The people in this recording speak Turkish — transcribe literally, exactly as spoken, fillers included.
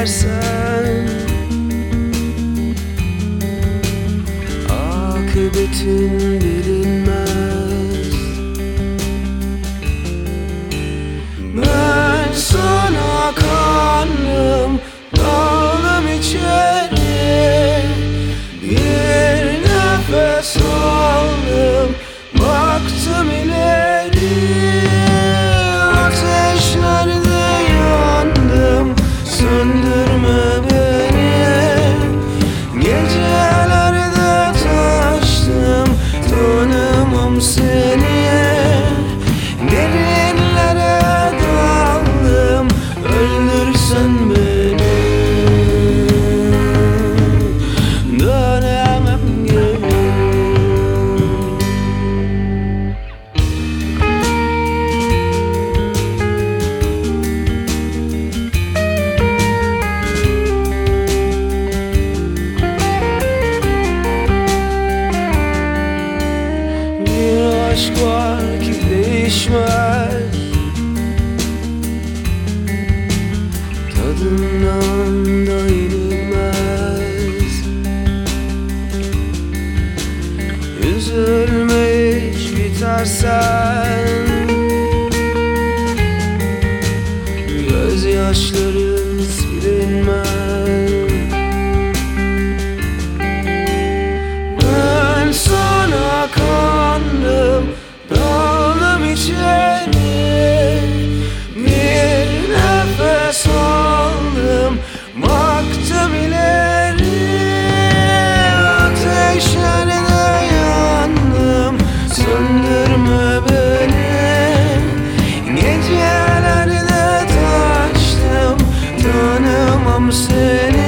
gidersen akıbetin bilinmez. Ben sana kandım, daldım içeri, bir nefes aldım, baktım ileri. Ateşlerde yandım, söndürme beni. Gecelerde taştım, tanımam seni. Derinlere daldım, öldürsen beni. Dönemem geri. Bir aşk var ki değişmez, tadından da inilmez. Üzülme hiç bitersen, gözyaşların silinmez. Ben sana kandım, daldım içeri, bir nefes aldım, baktım ileri. Ateşlerde yandım, söndürme beni. Gecelerde taştım, tanımam seni.